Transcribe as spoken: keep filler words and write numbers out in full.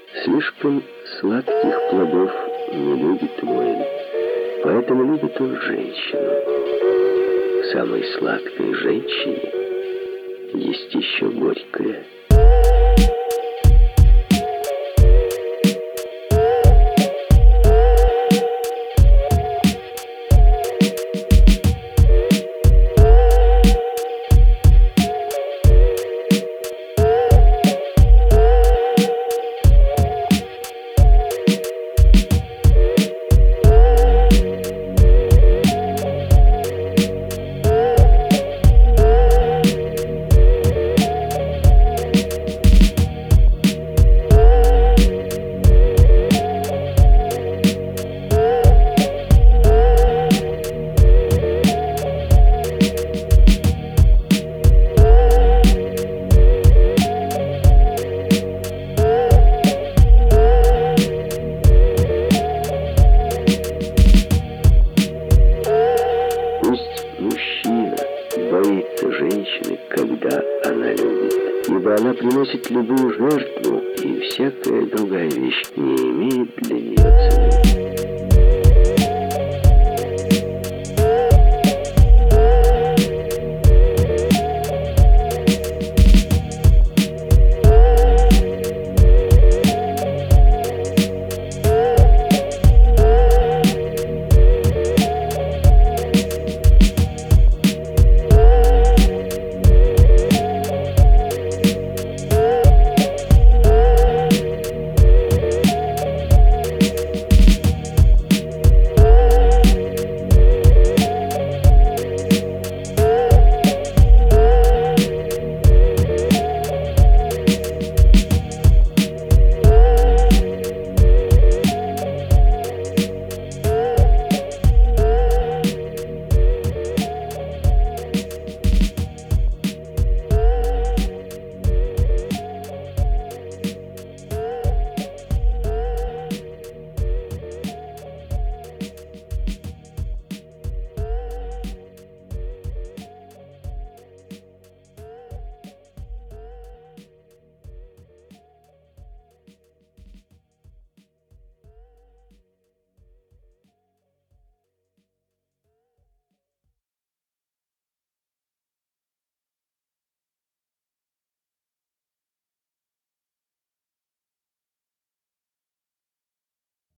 Слишком сладких плодов не любит воин, поэтому любит он женщину. В самой сладкой женщине есть еще горькое. Боится женщины, когда она любит, ибо она приносит любую жертву, и всякая другая вещь не имеет для нее цены.